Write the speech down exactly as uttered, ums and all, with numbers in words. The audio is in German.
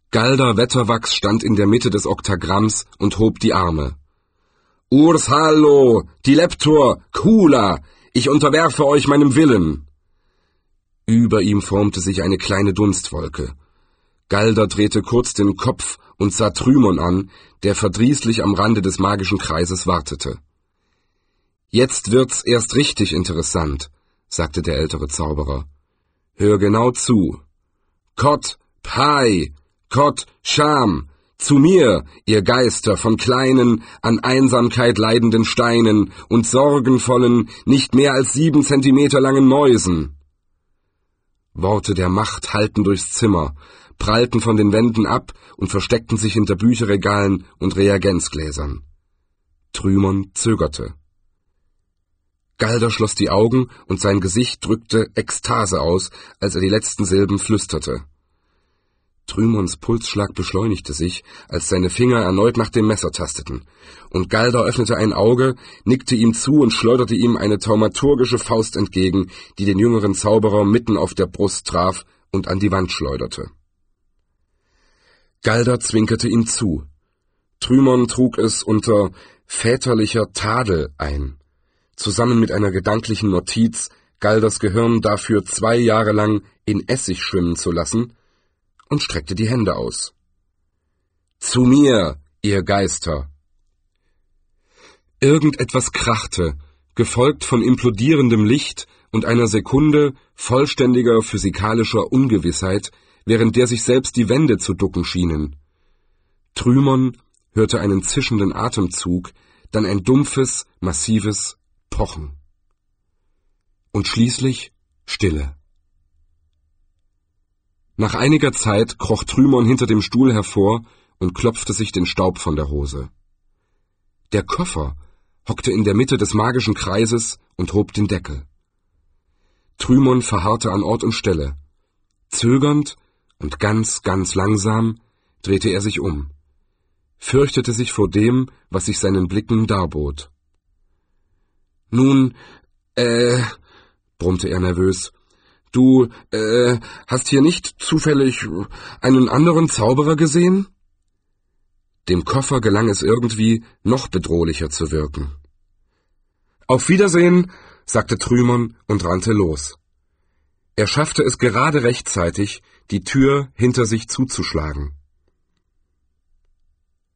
Galder Wetterwachs stand in der Mitte des Oktagramms und hob die Arme. »Urs hallo, dileptor, Kula, ich unterwerfe euch meinem Willen!« Über ihm formte sich eine kleine Dunstwolke. Galder drehte kurz den Kopf und sah Trymon an, der verdrießlich am Rande des magischen Kreises wartete. »Jetzt wird's erst richtig interessant«, sagte der ältere Zauberer. »Hör genau zu. Kot, Pai, Kot, Scham, zu mir, ihr Geister von kleinen, an Einsamkeit leidenden Steinen und sorgenvollen, nicht mehr als sieben Zentimeter langen Mäusen.« Worte der Macht hallten durchs Zimmer, prallten von den Wänden ab und versteckten sich hinter Bücherregalen und Reagenzgläsern. Trymon zögerte. Galder schloss die Augen und sein Gesicht drückte Ekstase aus, als er die letzten Silben flüsterte. Trymons Pulsschlag beschleunigte sich, als seine Finger erneut nach dem Messer tasteten, und Galder öffnete ein Auge, nickte ihm zu und schleuderte ihm eine thaumaturgische Faust entgegen, die den jüngeren Zauberer mitten auf der Brust traf und an die Wand schleuderte. Galder zwinkerte ihm zu. Trymon trug es unter väterlicher Tadel ein, zusammen mit einer gedanklichen Notiz, Galders Gehirn dafür zwei Jahre lang in Essig schwimmen zu lassen, und streckte die Hände aus. »Zu mir, ihr Geister!« Irgendetwas krachte, gefolgt von implodierendem Licht und einer Sekunde vollständiger physikalischer Ungewissheit, während der sich selbst die Wände zu ducken schienen. Trymon hörte einen zischenden Atemzug, dann ein dumpfes, massives Pochen. Und schließlich Stille. Nach einiger Zeit kroch Trymon hinter dem Stuhl hervor und klopfte sich den Staub von der Hose. Der Koffer hockte in der Mitte des magischen Kreises und hob den Deckel. Trymon verharrte an Ort und Stelle. Zögernd und ganz, ganz langsam drehte er sich um, fürchtete sich vor dem, was sich seinen Blicken darbot. »Nun, äh«, brummte er nervös, »du, äh, hast hier nicht zufällig einen anderen Zauberer gesehen?« Dem Koffer gelang es irgendwie, noch bedrohlicher zu wirken. »Auf Wiedersehen«, sagte Trymon und rannte los. Er schaffte es gerade rechtzeitig, die Tür hinter sich zuzuschlagen.